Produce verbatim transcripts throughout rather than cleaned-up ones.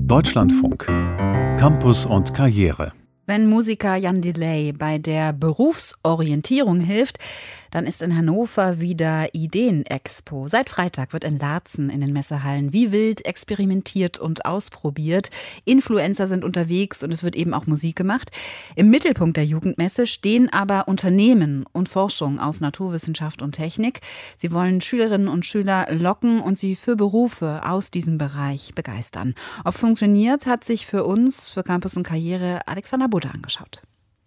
Deutschlandfunk. Campus und Karriere. Wenn Musiker Jan Delay bei der Berufsorientierung hilft, dann ist in Hannover wieder Ideen-Expo. Seit Freitag wird in Laatzen in den Messehallen wie wild experimentiert und ausprobiert. Influencer sind unterwegs und es wird eben auch Musik gemacht. Im Mittelpunkt der Jugendmesse stehen aber Unternehmen und Forschung aus Naturwissenschaft und Technik. Sie wollen Schülerinnen und Schüler locken und sie für Berufe aus diesem Bereich begeistern. Ob funktioniert, hat sich für uns, für Campus und Karriere, Alexander Budde angeschaut.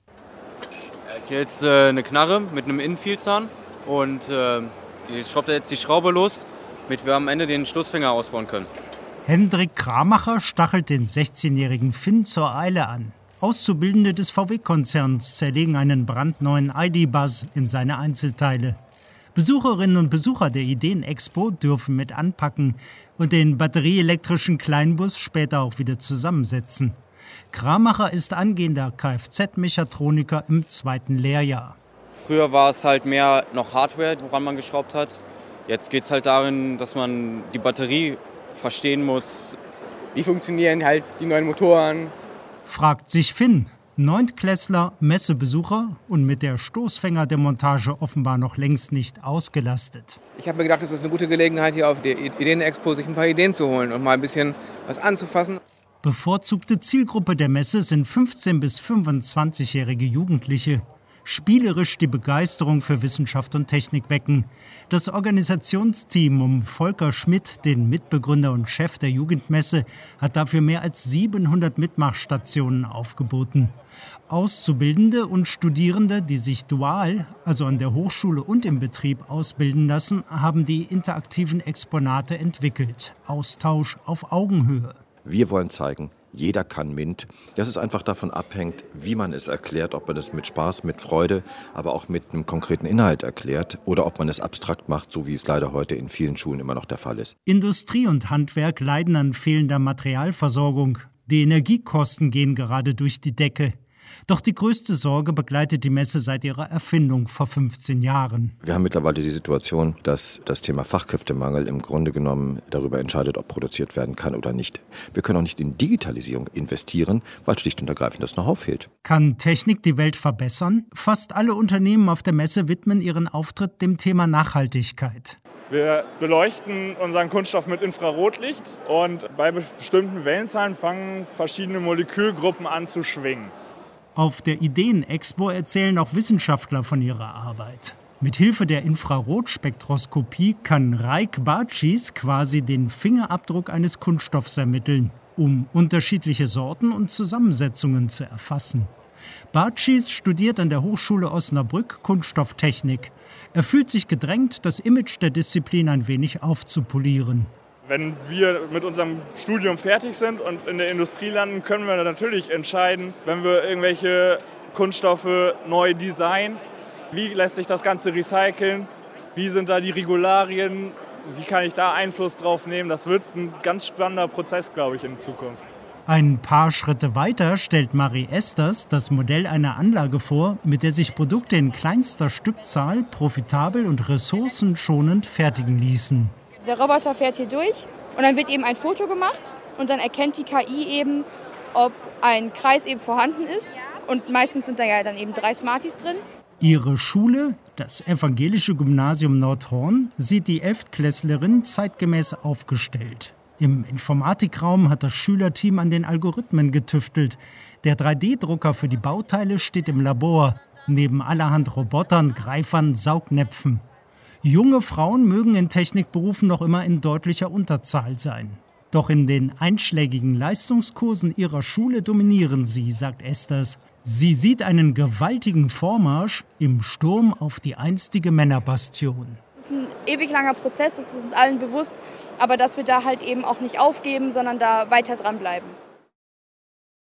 Hier jetzt äh, eine Knarre mit einem Innenvielzahn und äh, die schraubt jetzt die Schraube los, damit wir am Ende den Stoßfänger ausbauen können. Hendrik Kramacher stachelt den sechzehnjährigen Finn zur Eile an. Auszubildende des V W-Konzerns zerlegen einen brandneuen I D-Buzz in seine Einzelteile. Besucherinnen und Besucher der Ideen-Expo dürfen mit anpacken und den batterieelektrischen Kleinbus später auch wieder zusammensetzen. Kramacher ist angehender Kfz-Mechatroniker im zweiten Lehrjahr. Früher war es halt mehr noch Hardware, woran man geschraubt hat. Jetzt geht es halt darin, dass man die Batterie verstehen muss. Wie funktionieren halt die neuen Motoren? Fragt sich Finn, Neuntklässler, Messebesucher und mit der Stoßfängerdemontage offenbar noch längst nicht ausgelastet. Ich habe mir gedacht, es ist eine gute Gelegenheit, hier auf der Ideen-Expo sich ein paar Ideen zu holen und mal ein bisschen was anzufassen. Bevorzugte Zielgruppe der Messe sind fünfzehn- bis fünfundzwanzigjährige Jugendliche. Spielerisch die Begeisterung für Wissenschaft und Technik wecken. Das Organisationsteam um Volker Schmidt, den Mitbegründer und Chef der Jugendmesse, hat dafür mehr als siebenhundert Mitmachstationen aufgeboten. Auszubildende und Studierende, die sich dual, also an der Hochschule und im Betrieb ausbilden lassen, haben die interaktiven Exponate entwickelt. Austausch auf Augenhöhe. Wir wollen zeigen, jeder kann MINT. Dass es einfach davon abhängt, wie man es erklärt, ob man es mit Spaß, mit Freude, aber auch mit einem konkreten Inhalt erklärt oder ob man es abstrakt macht, so wie es leider heute in vielen Schulen immer noch der Fall ist. Industrie und Handwerk leiden an fehlender Materialversorgung. Die Energiekosten gehen gerade durch die Decke. Doch die größte Sorge begleitet die Messe seit ihrer Erfindung vor fünfzehn Jahren. Wir haben mittlerweile die Situation, dass das Thema Fachkräftemangel im Grunde genommen darüber entscheidet, ob produziert werden kann oder nicht. Wir können auch nicht in Digitalisierung investieren, weil schlicht und ergreifend das Know-how fehlt. Kann Technik die Welt verbessern? Fast alle Unternehmen auf der Messe widmen ihren Auftritt dem Thema Nachhaltigkeit. Wir beleuchten unseren Kunststoff mit Infrarotlicht und bei bestimmten Wellenzahlen fangen verschiedene Molekülgruppen an zu schwingen. Auf der Ideen-Expo erzählen auch Wissenschaftler von ihrer Arbeit. Mithilfe der Infrarotspektroskopie kann Raik Bartschis quasi den Fingerabdruck eines Kunststoffs ermitteln, um unterschiedliche Sorten und Zusammensetzungen zu erfassen. Bartschis studiert an der Hochschule Osnabrück Kunststofftechnik. Er fühlt sich gedrängt, das Image der Disziplin ein wenig aufzupolieren. Wenn wir mit unserem Studium fertig sind und in der Industrie landen, können wir natürlich entscheiden, wenn wir irgendwelche Kunststoffe neu designen, wie lässt sich das Ganze recyceln, wie sind da die Regularien, wie kann ich da Einfluss drauf nehmen. Das wird ein ganz spannender Prozess, glaube ich, in Zukunft. Ein paar Schritte weiter stellt Marie Esters das Modell einer Anlage vor, mit der sich Produkte in kleinster Stückzahl profitabel und ressourcenschonend fertigen ließen. Der Roboter fährt hier durch und dann wird eben ein Foto gemacht und dann erkennt die K I eben, ob ein Kreis eben vorhanden ist. Und meistens sind da ja dann eben drei Smarties drin. Ihre Schule, das Evangelische Gymnasium Nordhorn, sieht die Elftklässlerin zeitgemäß aufgestellt. Im Informatikraum hat das Schülerteam an den Algorithmen getüftelt. Der drei D Drucker für die Bauteile steht im Labor, neben allerhand Robotern, Greifern, Saugnäpfen. Junge Frauen mögen in Technikberufen noch immer in deutlicher Unterzahl sein. Doch in den einschlägigen Leistungskursen ihrer Schule dominieren sie, sagt Esters. Sie sieht einen gewaltigen Vormarsch im Sturm auf die einstige Männerbastion. Es ist ein ewig langer Prozess, das ist uns allen bewusst, aber dass wir da halt eben auch nicht aufgeben, sondern da weiter dranbleiben.